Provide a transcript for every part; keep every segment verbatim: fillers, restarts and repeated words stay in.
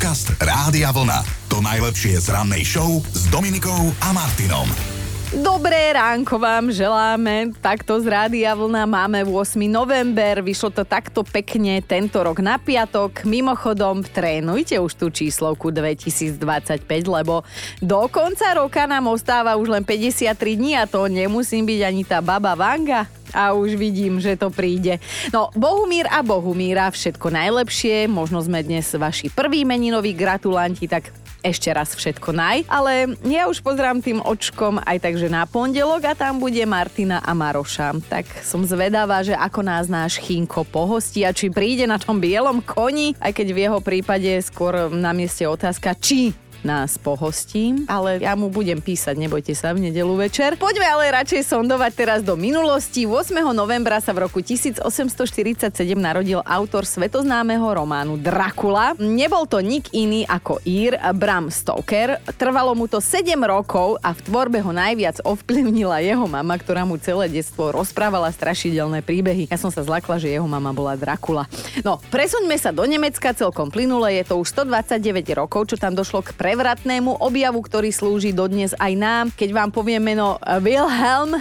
Podcast Rádia Vlna. To najlepšie z rannej show s Dominikou a Martinom. Dobré ránko vám želáme, takto z Rádia Vlna máme ôsmeho november, vyšlo to takto pekne tento rok na piatok, mimochodom trénujte už tú číslovku dvetisícdvadsaťpäť, lebo do konca roka nám ostáva už len päťdesiattri dní a to nemusím byť ani tá baba Vanga. A už vidím, že to príde. No, Bohumír a Bohumíra, všetko najlepšie, možno sme dnes vaši prví meninoví gratulanti, tak ešte raz všetko naj. Ale ja už pozerám tým očkom aj takže na pondelok a tam bude Martina a Maroša. Tak som zvedavá, že ako nás náš Chinko pohostí a či príde na tom bielom koni, aj keď v jeho prípade skôr na mieste otázka, či nás pohostím, ale ja mu budem písať, nebojte sa, v nedeľu večer. Poďme ale radšej sondovať teraz do minulosti. ôsmeho novembra sa v roku tisícosemstoštyridsaťsedem narodil autor svetoznámeho románu Dracula. Nebol to nik iný ako Ír Bram Stoker. Trvalo mu to sedem rokov a v tvorbe ho najviac ovplyvnila jeho mama, ktorá mu celé detstvo rozprávala strašidelné príbehy. Ja som sa zlakla, že jeho mama bola Dracula. No, presuňme sa do Nemecka celkom plynule. Je to už stodvadsaťdeväť rokov, čo tam došlo k prevratnému objavu, ktorý slúži dodnes aj nám. Keď vám poviem meno Wilhelm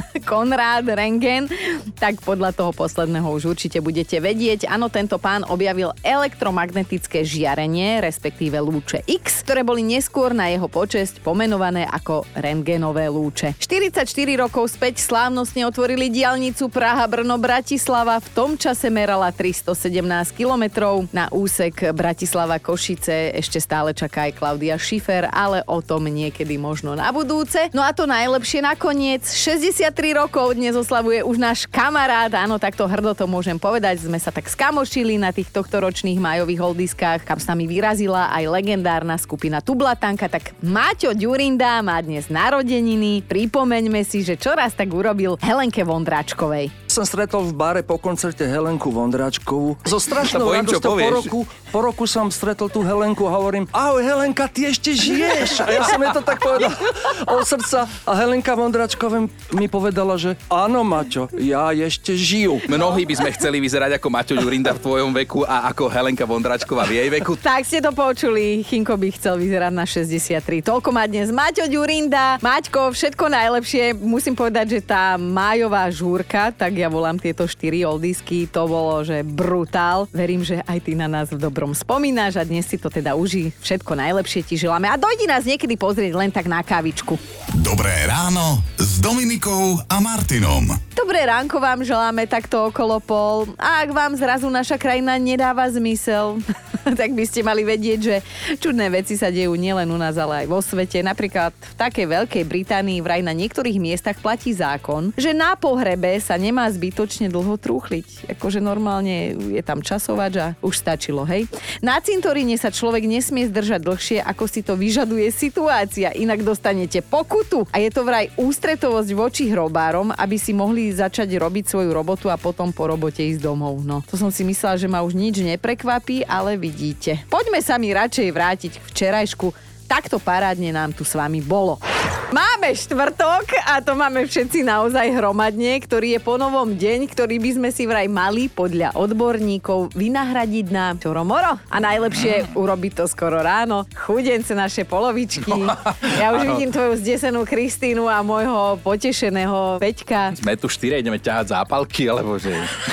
Konrad Röntgen, tak podľa toho posledného už určite budete vedieť. Áno, tento pán objavil elektromagnetické žiarenie, respektíve lúče X, ktoré boli neskôr na jeho počesť pomenované ako rentgenové lúče. štyridsaťštyri rokov späť slávnostne otvorili diaľnicu Praha-Brno-Bratislava. V tom čase merala tristosedemnásť kilometrov. Na úsek Bratislava-Košice ešte stále čaká aj Klaudia Schiffer, ale o tom niekedy možno na budúce. No a to najlepšie nakoniec, šesťdesiattri rokov dnes oslavuje už náš kamarát, áno, takto hrdo to môžem povedať, sme sa tak skamošili na tých tohtoročných májových oldiskách, kam s nami vyrazila aj legendárna skupina Tublatanka, tak Maťo Ďurinda má dnes narodeniny, pripomeňme si, že čoraz tak urobil Helenke Vondráčkovej. Som stretol v bare po koncerte Helenku Vondráčkovú. So strašnou bojím, radosťou po roku, po roku som stretol tú Helenku a hovorím: ahoj Helenka, ty ešte žiješ? A ja som jej to tak povedal od srdca a Helenka Vondráčková mi povedala, že áno Maťo, ja ešte žijú. Mnohí by sme chceli vyzerať ako Maťo Ďurinda v tvojom veku a ako Helenka Vondráčková v jej veku. Tak ste to počuli, Chinko by chcel vyzerať na šesťdesiattri. Toľko má dnes Maťo Ďurinda. Maťko, všetko najlepšie. Musím povedať, že tá májová žúrka, tak ja volám tieto štyri oldisky, to bolo, že brutál. Verím, že aj ty na nás v dobrom spomínaš a dnes si to teda uží. Všetko najlepšie ti želáme a dojdi nás niekedy pozrieť len tak na kávičku. Dobré ráno s Dominikou a Martinom. Dobré ránko vám želáme takto okolo pol. A ak vám zrazu naša krajina nedáva zmysel, tak by ste mali vedieť, že čudné veci sa dejú nielen u nás, ale aj vo svete. Napríklad v takej Veľkej Británii vraj na niektorých miestach platí zákon, že na pohrebe sa nemá zbytočne dlho trúchliť. Akože normálne je tam časovač a už stačilo, hej. Na cintoríne sa človek nesmie zdržať dlhšie, ako si to vyžaduje situácia, inak dostanete pokutu. A je to vraj ústretovosť voči hrobárom, aby si mohli začať robiť svoju robotu a potom po robote ísť domov. No, to som si myslela, že ma už nič neprekvapí, ale vidíte. Poďme sa mi radšej vrátiť k včerajšku. Takto parádne nám tu s vami bolo. Máme štvrtok a to máme všetci naozaj hromadne, ktorý je po novom deň, ktorý by sme si vraj mali podľa odborníkov vynahradiť na čoromoro. A najlepšie urobiť to skoro ráno. Chudence naše polovičky. Ja už vidím tvoju zdesenú Kristínu a môjho potešeného Peťka. Sme tu štyri, ideme ťahať zápalky, alebo že...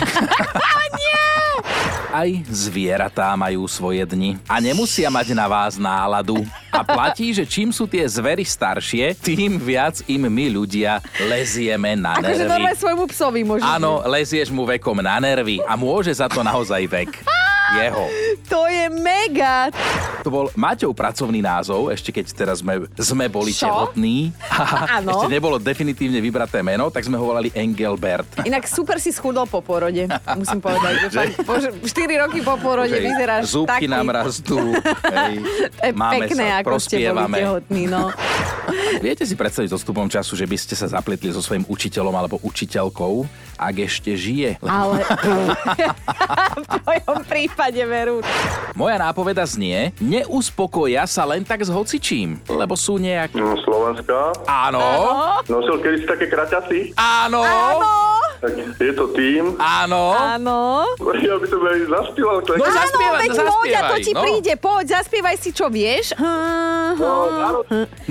Aj zvieratá majú svoje dni a nemusia mať na vás náladu. A platí, že čím sú tie zvery staršie, tým viac im my ľudia lezieme na nervy. Akože normálne svojmu psovi môžeš. Áno, lezieš mu vekom na nervy a môže za to naozaj vek. Jeho. To je mega. To bol Maťov pracovný názov, ešte keď teraz sme, sme boli Čo? tehotní. Áno. Ešte nebolo definitívne vybraté meno, tak sme ho volali Engelbert. Inak super si schudol po porode, musím povedať. Že fakt, po štyri roky po porode Že vyzeráš zúbky taký. nám rastú. Hej, To je máme pekné, sa, ako ste boli prospievame. tehotní, no. Viete si predstaviť s odstupom času, že by ste sa zapletli so svojím učiteľom alebo učiteľkou, ak ešte žije? Ale v tvojom prípade veru. Moja nápoveda znie, neuspokoja sa len tak s hocičím, lebo sú nejak... No, Slovenska. Áno, Nosil kedy si také kraťasy? áno, Áno. Tak je to tým. Áno. Áno. Ja by som aj zaspieval. Tak... No, Áno, zaspievaj, veď no, poď, a to zaspievaj, ti no. príde. Poď, zaspievaj si, čo vieš. No, nároč...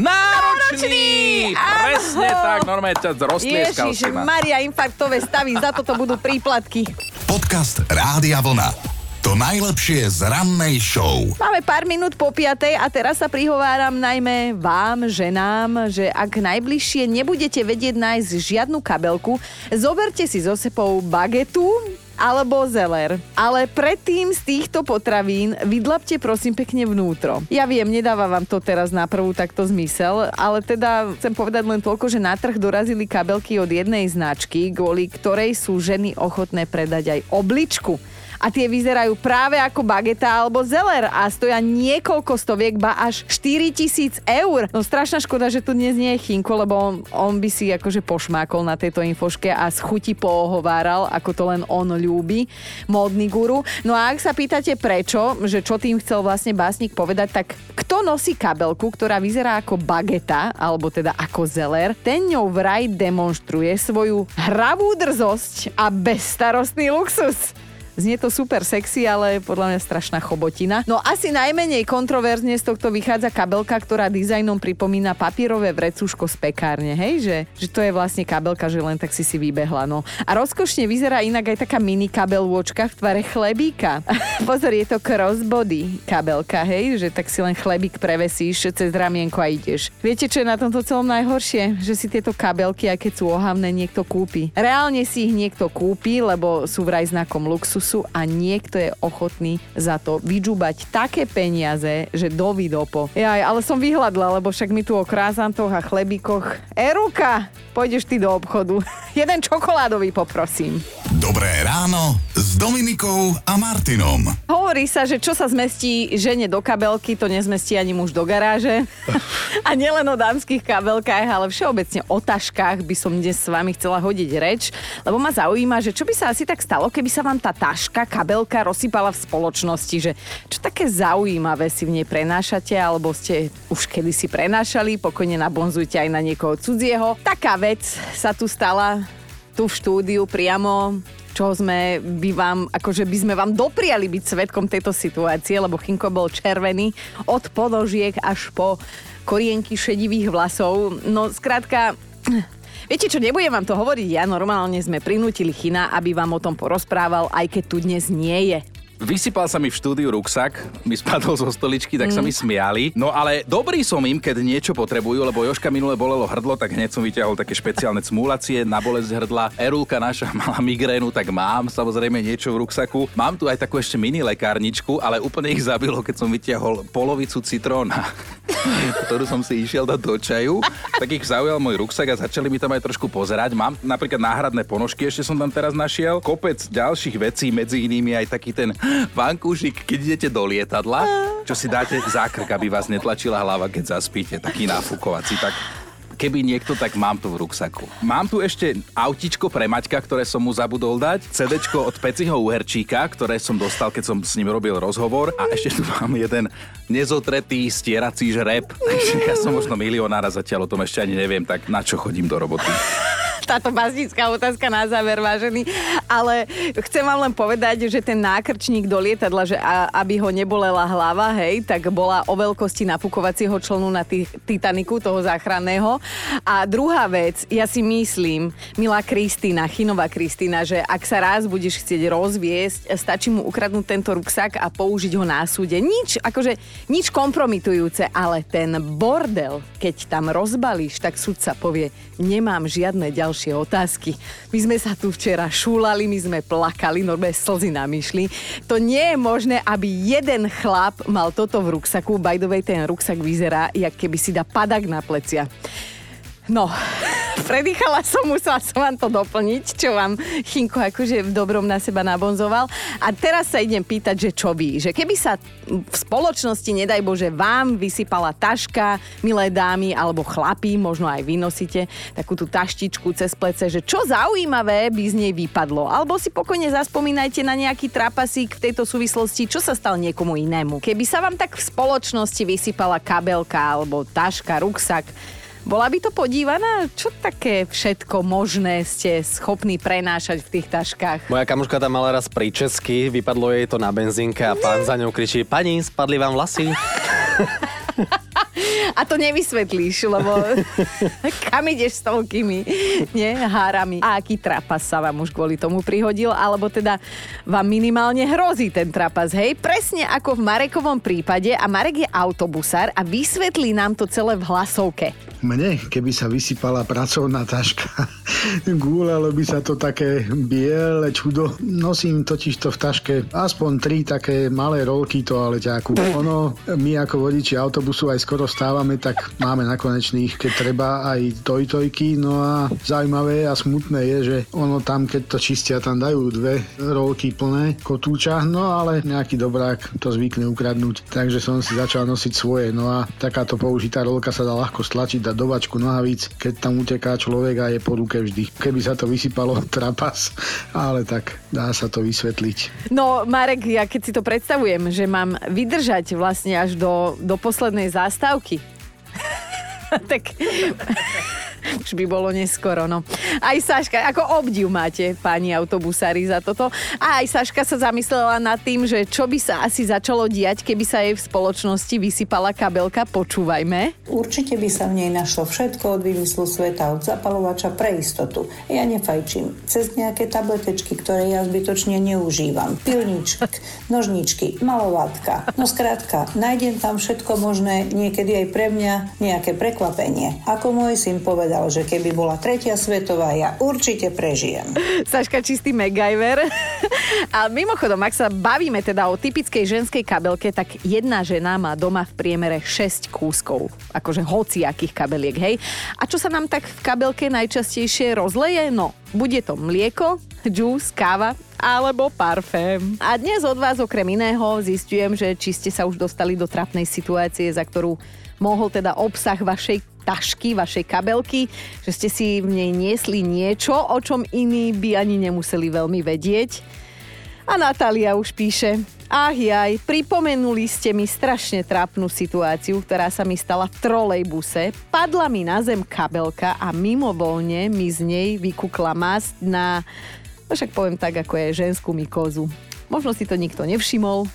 Náročný! Presne tak, normálne ťa roztlieskal Ježiš, si ma. Maria, infarktové stavy, za toto budú príplatky. Podcast Rádia Vlna. To najlepšie z rannej show. Máme pár minút po piatej a teraz sa prihováram najmä vám, ženám, že ak najbližšie nebudete vedieť nájsť žiadnu kabelku, zoberte si so sebou bagetu alebo zeler. Ale predtým z týchto potravín vydlapte prosím pekne vnútro. Ja viem, nedáva vám to teraz na prvú takto zmysel, ale teda chcem povedať len toľko, že na trh dorazili kabelky od jednej značky, kvôli ktorej sú ženy ochotné predať aj obličku. A tie vyzerajú práve ako bageta alebo zeler a stoja niekoľko stoviek, ba až štyritisíc eur. No strašná škoda, že tu dnes nie je Chinko, lebo on, on by si akože pošmákol na tejto infoške a z chuti poohováral, ako to len on ľúbi, módny guru. No a ak sa pýtate prečo, že čo tým chcel vlastne básnik povedať, tak kto nosí kabelku, ktorá vyzerá ako bageta, alebo teda ako zeler, ten ňou vraj demonštruje svoju hravú drzosť a bezstarostný luxus. Znie to super sexy, ale podľa mňa strašná chobotina. No asi najmenej kontroverzne z tohto vychádza kabelka, ktorá dizajnom pripomína papierové vrecúško z pekárne, hej? Že, že to je vlastne kabelka, že len tak si si vybehla, no. A rozkošne vyzerá inak aj taká mini kabelôčka v tvare chlebíka. Pozor, je to crossbody kabelka, hej? Že tak si len chlebík prevesíš cez ramienko a ideš. Viete, čo je na tomto celom najhoršie? Že si tieto kabelky, aj keď sú ohavné, niekto kúpi. Reálne si ich niekto kúpi, lebo sú vraj znakom luxusu a niekto je ochotný za to vydžubať také peniaze, že dovidopo. Jaj, ale som vyhľadla, lebo však mi tu o krázantoch a chlebíkoch. Eruka, pôjdeš ty do obchodu. Jeden čokoládový poprosím. Dobré ráno s Dominikou a Martinom. Hovorí sa, že čo sa zmestí žene do kabelky, to nezmestí ani muž do garáže. A nielen o dámskych kabelkách, ale všeobecne o taškách by som dnes s vami chcela hodiť reč, lebo ma zaujíma, že čo by sa asi tak stalo, keby sa vám tá taška, kabelka rozsypala v spoločnosti, že čo také zaujímavé si v nej prenášate, alebo ste už kedysi prenášali, pokojne nabonzujte aj na niekoho cudzieho. Taká vec sa tu stala tu v štúdiu priamo, čo sme by vám, akože by sme vám dopriali byť svedkom tejto situácie, lebo Chinko bol červený od ponožiek až po korienky šedivých vlasov. No skrátka, viete čo, nebudem vám to hovoriť ja, normálne sme prinútili China, aby vám o tom porozprával, aj keď tu dnes nie je. Vysypal sa mi v štúdiu ruksak, mi spadol zo stoličky, tak mm. sa mi smiali. No ale dobrý som im, keď niečo potrebujú, lebo Jožka minule bolelo hrdlo, tak hneď som vyťahol také špeciálne cmúlacie na bolesť hrdla. Erulka naša mala migrénu, tak mám samozrejme niečo v ruksaku. Mám tu aj takú ešte mini lekárničku, ale úplne ich zabilo, keď som vyťahol polovicu citróna, ktorú som si išiel dať do čaju. Tak ich zaujal môj ruksak a začali mi tam aj trošku pozerať. Mám napríklad náhradné ponožky, ešte som tam teraz našiel. Kopec ďalších vecí, medzi inými aj taký ten vankúšik, keď idete do lietadla, čo si dáte za krk, aby vás netlačila hlava, keď zaspíte, taký náfukovací, tak keby niekto, tak mám tu v ruksaku. Mám tu ešte autičko pre Maťka, ktoré som mu zabudol dať, cédečko od Peciho Uherčíka, ktoré som dostal, keď som s ním robil rozhovor, a ešte tu mám jeden nezotretý stierací žreb, takže ja som možno milionár a zatiaľ o tom ešte ani neviem, tak na čo chodím do roboty. Táto básnická otázka na záver, vážený. Ale chcem vám len povedať, že ten nákrčník do lietadla, že a, aby ho nebolela hlava, hej, tak bola o veľkosti nafukovacieho člnu na t- Titaniku, toho záchranného. A druhá vec, ja si myslím, milá Kristína, Chinová Kristína, že ak sa raz budeš chcieť rozviesť, stačí mu ukradnúť tento ruksak a použiť ho na súde. Nič, akože nič kompromitujúce, ale ten bordel, keď tam rozbalíš, tak sudca povie, nemám žiadne ďalšie otázky. My sme sa tu včera šúlali, my sme plakali, normálne slzy nám išli. To nie je možné, aby jeden chlap mal toto v ruksaku. By the way, ten ruksak vyzerá, jak keby si dá padak na plecia. No, predýchala som, musela som vám to doplniť, čo vám Chinko akože v dobrom na seba nabonzoval. A teraz sa idem pýtať, že čo vy? Že keby sa v spoločnosti, nedaj Bože, vám vysypala taška, milé dámy, alebo chlapí, možno aj vy nosíte takú tú taštičku cez plece, že čo zaujímavé by z nej vypadlo. Alebo si pokojne zaspomínajte na nejaký trapasík v tejto súvislosti, čo sa stal niekomu inému. Keby sa vám tak v spoločnosti vysypala kabelka, alebo taška, ruksak, Bola by to podívaná? Čo také všetko možné ste schopní prenášať v tých taškách? Moja kamoška tam mala raz príčesky, vypadlo jej to na benzínke a pán za ňou kričí: pani, spadli vám vlasy? A to nevysvetlíš, lebo kam ideš s toľkými nie, hárami? A aký trapas sa vám už kvôli tomu prihodil? Alebo teda vám minimálne hrozí ten trapas, hej? Presne ako v Marekovom prípade. A Marek je autobusár a vysvetlí nám to celé v hlasovke. Mne, keby sa vysypala pracovná taška, gúlalo by sa to také biele čudo. Nosím totiž to v taške aspoň tri také malé rolky toaleťáku. Ono, my ako vodiči autobusu aj skoro stávame, tak máme na konečných, keď treba, aj tojtojky. No a zaujímavé a smutné je, že ono tam, keď to čistia, tam dajú dve rolky plné kotúča, no ale nejaký dobrák to zvykne ukradnúť. Takže som si začal nosiť svoje. No a takáto použitá rolka sa dá ľahko stlačiť, dať do bačku nohavíc, keď tam uteká človek a je po ruke vždy. Keby sa to vysypalo, trapas, ale tak dá sa to vysvetliť. No Marek, ja keď si to predstavujem, že mám vydržať vlastne až do, do poslednej zástavky, tak už by bolo neskoro, no. Aj Saška, ako obdiv máte, páni autobusári, za toto. A aj Saška sa zamyslela nad tým, že čo by sa asi začalo diať, keby sa jej v spoločnosti vysypala kabelka. Počúvajme. Určite by sa v nej našlo všetko od vymyslu sveta, od zapalovača pre istotu. Ja nefajčím. Cez nejaké tabletečky, ktoré ja zbytočne neužívam. Pilničky, nožničky, malovátka. No skrátka, nájdem tam všetko možné, niekedy aj pre mňa nejaké prekvapenie. Ako môj syn povedal, že keby bola tretia svetová, ja určite prežijem. Saška, čistý MacGyver. A mimochodom, ak sa bavíme teda o typickej ženskej kabelke, tak jedna žena má doma v priemere šesť kúskov. Akože hociakých kabeliek, hej. A čo sa nám tak v kabelke najčastejšie rozleje? No, bude to mlieko, džús, káva alebo parfém. A dnes od vás okrem iného zistujem, že či ste sa už dostali do trapnej situácie, za ktorú mohol teda obsah vašej tašky, vašej kabelky, že ste si v nej niesli niečo, o čom iní by ani nemuseli veľmi vedieť. A Natália už píše: ach jaj, pripomenuli ste mi strašne trápnu situáciu, ktorá sa mi stala v trolejbuse. Padla mi na zem kabelka a mimovoľne mi z nej vykukla masť na, no však poviem tak, ako je ženskú mykózu. Možno si to nikto nevšimol.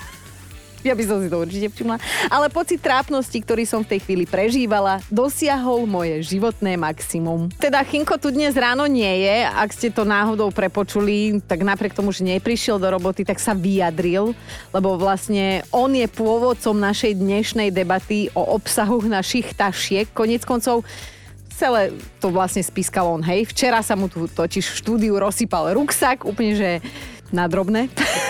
Ja by som si to určite všimla. Ale pocit trápnosti, ktorý som v tej chvíli prežívala, dosiahol moje životné maximum. Teda Chinko tu dnes ráno nie je. Ak ste to náhodou prepočuli, tak napriek tomu, že neprišiel do roboty, tak sa vyjadril, lebo vlastne on je pôvodcom našej dnešnej debaty o obsahu našich tašiek. Koniec koncov celé to vlastne spískal on, hej. Včera sa mu tu totiž v štúdiu rozsypal ruksak, úplne že na drobné.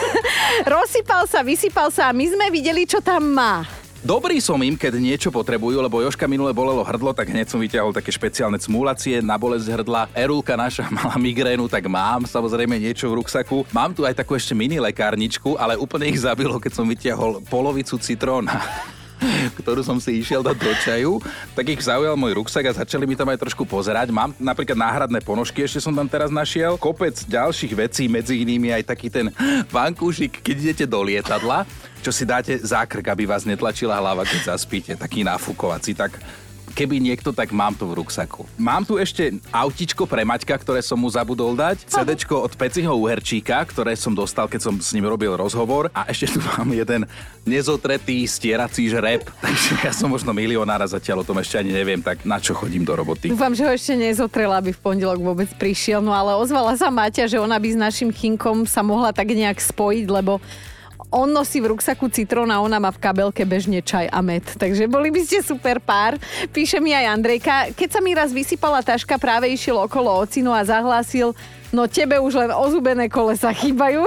Rozsypal sa, vysypal sa a my sme videli, čo tam má. Dobrý som im, keď niečo potrebujú, lebo Jožka minule bolelo hrdlo, tak hneď som vyťahol také špeciálne cmúlacie na bolesť hrdla. Erulka naša mala migrénu, tak mám samozrejme niečo v ruksaku. Mám tu aj takú ešte mini lekárničku, ale úplne ich zabilo, keď som vyťahol polovicu citróna, ktorú som si išiel dať do čaju, tak ich zaujal môj ruksak a začali mi tam aj trošku pozerať. Mám napríklad náhradné ponožky, ešte som tam teraz našiel, kopec ďalších vecí, medzi inými aj taký ten vankúšik, keď idete do lietadla, čo si dáte za krk, aby vás netlačila hlava, keď zaspíte, taký nafukovací, tak keby niekto, tak mám to v ruksaku. Mám tu ešte autičko pre Maťka, ktoré som mu zabudol dať, cédečko od Peciho Uherčíka, ktoré som dostal, keď som s ním robil rozhovor, a ešte tu mám jeden nezotretý stierací žreb. Takže ja som možno milionár a zatiaľ o tom ešte ani neviem, tak na čo chodím do roboty. Dúfam, že ho ešte nezotrela, aby v pondelok vôbec prišiel, no ale ozvala sa Maťa, že ona by s našim Chinkom sa mohla tak nejak spojiť, lebo on nosí v ruksaku citrón a ona má v kabelke bežne čaj a med. Takže boli by ste super pár. Píše mi aj Andrejka. Keď sa mi raz vysypala taška, práve išiel okolo ocino a zahlásil: no tebe už len ozubené kolesa chýbajú.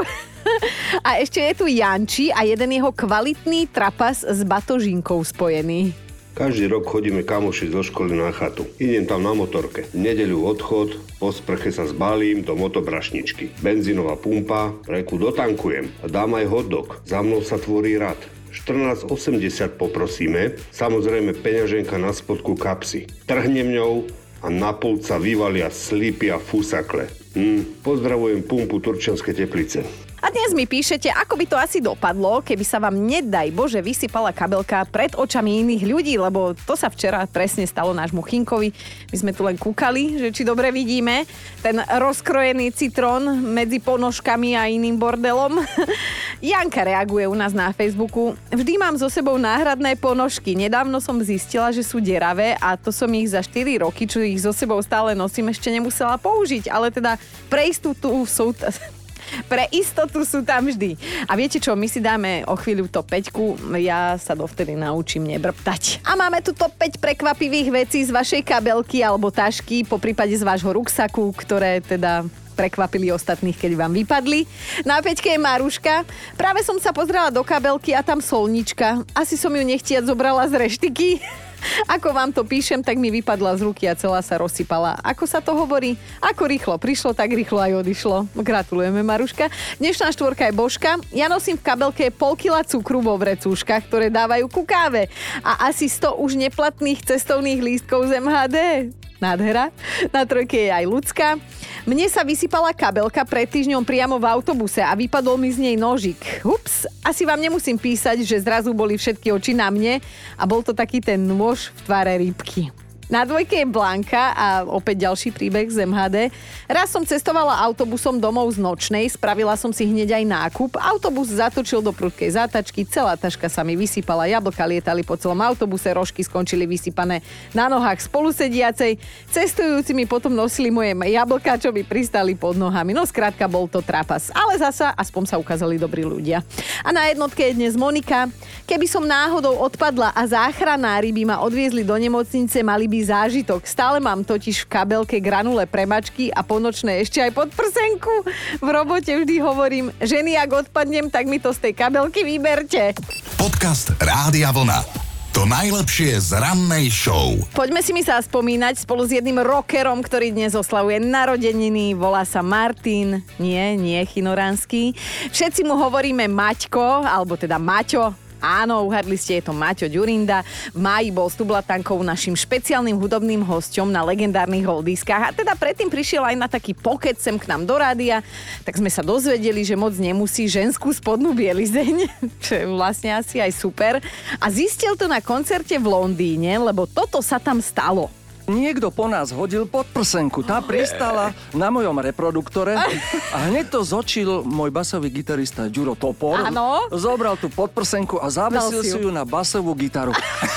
A ešte je tu Janči a jeden jeho kvalitný trapas s batožinkou spojený. Každý rok chodíme kamoši zo školy na chatu. Idem tam na motorke. V nedeľu odchod, po sprche sa zbalím do motobrašničky. Benzínová pumpa, reku dotankujem a dám aj hotdog. Za mnou sa tvorí rad. štrnásť osemdesiat poprosíme, samozrejme peňaženka na spodku kapsy. Trhnem ňou a na pult sa vyvalia slípy a fusakle. Hm, pozdravujem pumpu Turčianske Teplice. A dnes mi píšete, ako by to asi dopadlo, keby sa vám, nedaj Bože, vysypala kabelka pred očami iných ľudí, lebo to sa včera presne stalo nášmu Chinkovi. My sme tu len kúkali, že či dobre vidíme ten rozkrojený citrón medzi ponožkami a iným bordelom. Janka reaguje u nás na Facebooku. Vždy mám so sebou náhradné ponožky. Nedávno som zistila, že sú deravé a to som ich za štyri roky, čo ich so sebou stále nosím, ešte nemusela použiť, ale teda pre istotu sú... T- Pre istotu sú tam vždy. A viete čo, my si dáme o chvíľu top päťku, ja sa dovtedy naučím nebrbtať. A máme tu top päť prekvapivých vecí z vašej kabelky alebo tašky, po prípade z vášho ruksaku, ktoré teda prekvapili ostatných, keď vám vypadli. Na päťke je Maruška. Práve som sa pozrela do kabelky a tam solnička. Asi som ju nechtiac zobrala z reštiky. Ako vám to píšem, tak mi vypadla z ruky a celá sa rozsypala. Ako sa to hovorí? Ako rýchlo prišlo, tak rýchlo aj odišlo. Gratulujeme, Maruška. Dnešná štvorka je Božka. Ja nosím v kabelke pol kila cukru vo vrecúškach, ktoré dávajú ku káve. A asi sto už neplatných cestovných lístkov z em há dé. Nádhera. Na trojke je aj Ľudská. Mne sa vysypala kabelka pred týždňom priamo v autobuse a vypadol mi z nej nožik. Ups, asi vám nemusím písať, že zrazu boli všetky oči na mne a bol to taký ten nôž v tvare rybky. Na dvojke je Blanka a opäť ďalší príbeh z em há dé. Raz som cestovala autobusom domov z nočnej, spravila som si hneď aj nákup. Autobus zatočil do prudkej zátačky, celá taška sa mi vysypala, jablka lietali po celom autobuse, rožky skončili vysypané na nohách spolusediacej. Cestujúci mi potom nosili moje jablka, čo by pristali pod nohami. No skrátka, bol to trapas. Ale zasa aspoň sa ukázali dobrí ľudia. A na jednotke je dnes Monika. Keby som náhodou odpadla a záchranári by ma odviezli do nemocnice, mali by zážitok. Stále mám totiž v kabelke granule pre mačky a ponočné ešte aj podprsenku. V robote vždy hovorím, ženy, ak odpadnem, tak mi to z tej kabelky vyberte. Podcast Rádia Vlna. To najlepšie z rannej show. Poďme si mi sa spomínať spolu s jedným rockerom, ktorý dnes oslavuje narodeniny. Volá sa Martin. Nie, nie Chinoránsky. Všetci mu hovoríme Maťko, alebo teda Maťo. Áno, uhadli ste, je to Maťo Ďurinda. V máji bol s Tublatankou našim špeciálnym hudobným hosťom na legendárnych oldiskách. A teda predtým prišiel aj na taký pokec sem k nám do rádia. Tak sme sa dozvedeli, že moc nemusí ženskú spodnú bielizeň, čo je vlastne asi aj super. A zistil to na koncerte v Londýne, lebo toto sa tam stalo. Niekto po nás hodil podprsenku. Tá pristala na mojom reproduktore a hneď to zočil môj basový gitarista Ďuro Topor. Áno. Zobral tú podprsenku a zavesil si ju na basovú gitaru.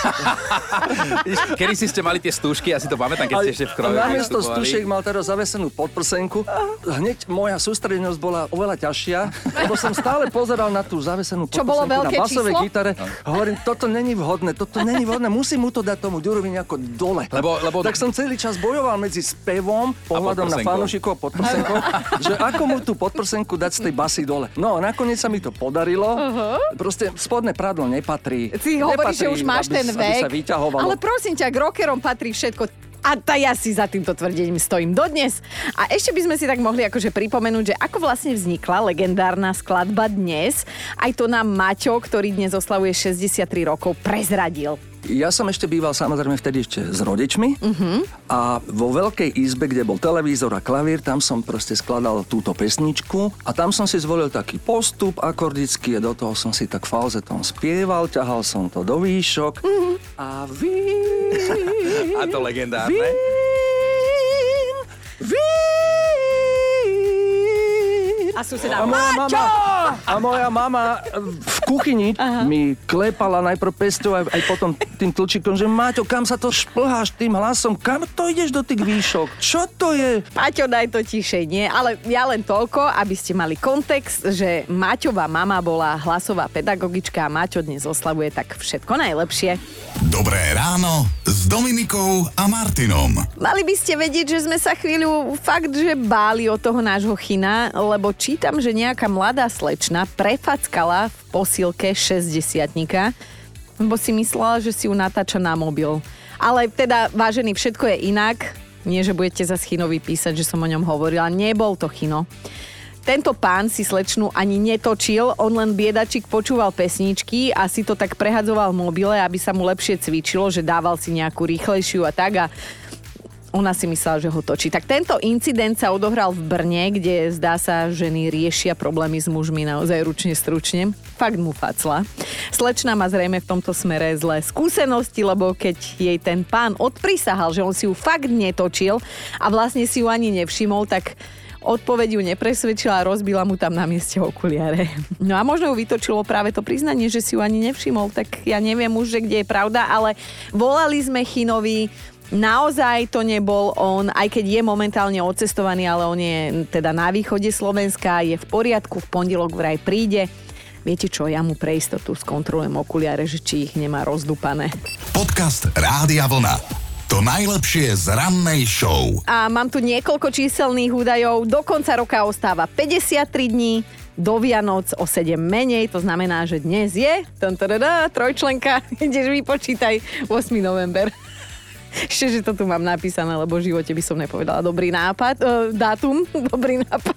Kedy si ste mali tie stúžky, ja si to pamätám, keď ste ešte v kroju. Namiesto stúšiek mal teraz zavesenú podprsenku. Hneď moja sústrednosť bola oveľa ťažšia, lebo som stále pozeral na tú zavesenú podprsenku na basovej číslo? Gitare. Hovorím, toto není vhodné, toto není vhodné, musím mu to dať tomu Ďurovi nejako dole. Lebo, lebo tak som celý čas bojoval medzi spevom, pohľadom na fanúšikov a podprsenkou, že ako mu tú podprsenku dať z tej basy dole. No, nakoniec sa mi to podarilo. Uh-huh. Proste spodné prádlo nepatrí. Ty hovoríš, že už máš aby, ten vek. Ale prosím ťa, k rockerom patrí všetko. A tá ja si za týmto tvrdením stojím dodnes. A ešte by sme si tak mohli akože pripomenúť, že ako vlastne vznikla legendárna skladba Dnes. Aj to nám Maťo, ktorý dnes oslavuje šesťdesiattri rokov, prezradil. Ja som ešte býval samozrejme vtedy ešte s rodičmi uh-huh. a vo veľkej izbe, kde bol televízor a klavír, tam som proste skladal túto pesničku a tam som si zvolil taký postup akordický a do toho som si tak falzetom spieval, ťahal som to do výšok uh-huh. a vín... A to legendárne. Vín... Vín... A suseda, a moja mama, a moja mama v kuchyni Aha. mi klepala najprv pesťou aj, aj potom tým tlčikom, že Maťo, kam sa to šplháš tým hlasom? Kam to ideš do tých výšok? Čo to je? Maťo, daj to tišej, nie? Ale ja len toľko, aby ste mali kontext, že Maťová mama bola hlasová pedagogička a Maťo dnes oslavuje tak všetko najlepšie. Dobré ráno s Dominikou a Martinom. Mali by ste vedieť, že sme sa chvíľu fakt, že báli od toho nášho China, lebo čítam, že nejaká mladá slečna prefackala v posilke šesťdesiatnika, lebo si myslela, že si ju natáča na mobil. Ale teda, vážený, všetko je inak. Nie, že budete zas Chinovi písať, že som o ňom hovorila. Nebol to Chino. Tento pán si slečnu ani netočil, on len biedačik počúval pesničky a si to tak prehadzoval v mobile, aby sa mu lepšie cvičilo, že dával si nejakú rýchlejšiu a tak a ona si myslela, že ho točí. Tak tento incident sa odohral v Brne, kde zdá sa, ženy riešia problémy s mužmi naozaj ručne stručne. Fakt mu facla. Slečna má zrejme v tomto smere zlé skúsenosti, lebo keď jej ten pán odprisahal, že on si ju fakt netočil a vlastne si ju ani nevšimol, tak odpoveď ju nepresvedčila a rozbila mu tam na mieste okuliare. No a možno ju vytočilo práve to priznanie, že si ju ani nevšimol, tak ja neviem už, že kde je pravda, ale volali sme Chinovi, naozaj to nebol on, aj keď je momentálne odcestovaný, ale on je teda na východe Slovenska, je v poriadku, v pondelok vraj príde. Viete čo, ja mu pre istotu skontrolujem okuliare, že či ich nemá rozdupané. Podcast Rádia Vlna. To najlepšie z rannej show. A mám tu niekoľko číselných údajov. Do konca roka ostáva päťdesiattri dní, do Vianoc o sedem menej, to znamená, že dnes je tantadada, trojčlenka, ideš vypočítaj, ôsmeho november. Ešte, že to tu mám napísané, lebo v živote by som nepovedala dobrý nápad, e, dátum, dobrý nápad.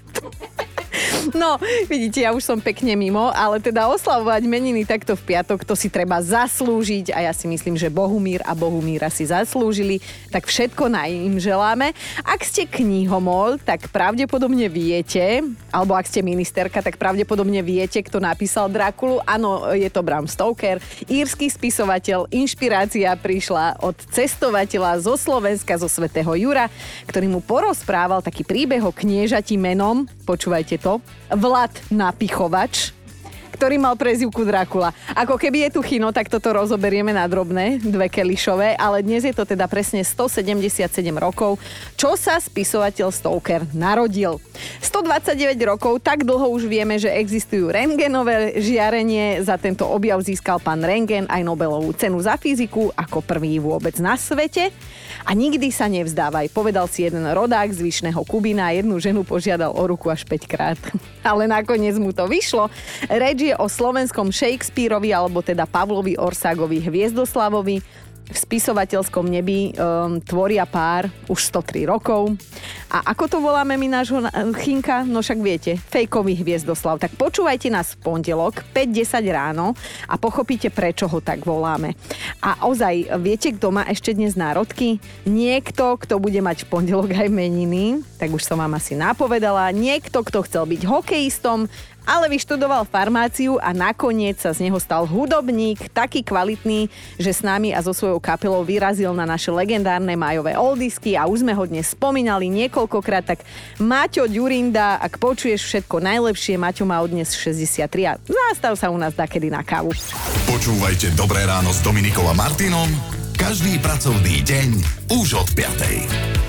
No, vidíte, ja už som pekne mimo, ale teda oslavovať meniny takto v piatok, to si treba zaslúžiť a ja si myslím, že Bohumír a Bohumíra si zaslúžili, tak všetko naj im želáme. Ak ste knihomol, tak pravdepodobne viete, alebo ak ste ministerka, tak pravdepodobne viete, kto napísal Drakulu. Áno, je to Bram Stoker, írsky spisovateľ. Inšpirácia prišla od cestovateľa zo Slovenska, zo Svätého Jura, ktorý mu porozprával taký príbeh o kniežati menom, počúvajte to, Vlad Napichovač, ktorý mal prezývku Drakula. Ako keby je tu Chino, tak toto rozoberieme na drobné, dve kelišové, ale dnes je to teda presne stosedemdesiatsedem rokov, čo sa spisovateľ Stoker narodil. stodvadsaťdeväť rokov, tak dlho už vieme, že existujú rentgenové žiarenie. Za tento objav získal pán Rentgen aj Nobelovú cenu za fyziku ako prvý vôbec na svete. A nikdy sa nevzdávaj, povedal si jeden rodák z Vyšného Kubína a jednu ženu požiadal o ruku až päťkrát. Ale nakoniec mu to vyšlo. Reč je o slovenskom Shakespeareovi, alebo teda Pavlovi Orságovi Hviezdoslavovi. V spisovateľskom nebi um, tvoria pár už stotri rokov. A ako to voláme my nášho Chinka? No však viete, fejkový Hviezdoslav. Tak počúvajte nás v pondelok päť desať ráno a pochopíte, prečo ho tak voláme. A ozaj, viete, kto má ešte dnes národky? Niekto, kto bude mať v pondelok aj meniny, tak už som vám asi napovedala. Niekto, kto chcel byť hokejistom, ale vyštudoval farmáciu a nakoniec sa z neho stal hudobník, taký kvalitný, že s nami a so svojou kapelou vyrazil na naše legendárne májové oldisky a už sme ho dnes spomínali niekoľkokrát, tak Maťo Ďurinda, ak počuješ všetko najlepšie, Maťo má od dnes šesťdesiattri a zastav sa u nás dakedy na kávu. Počúvajte Dobré ráno s Dominikou a Martinom každý pracovný deň už od piatej.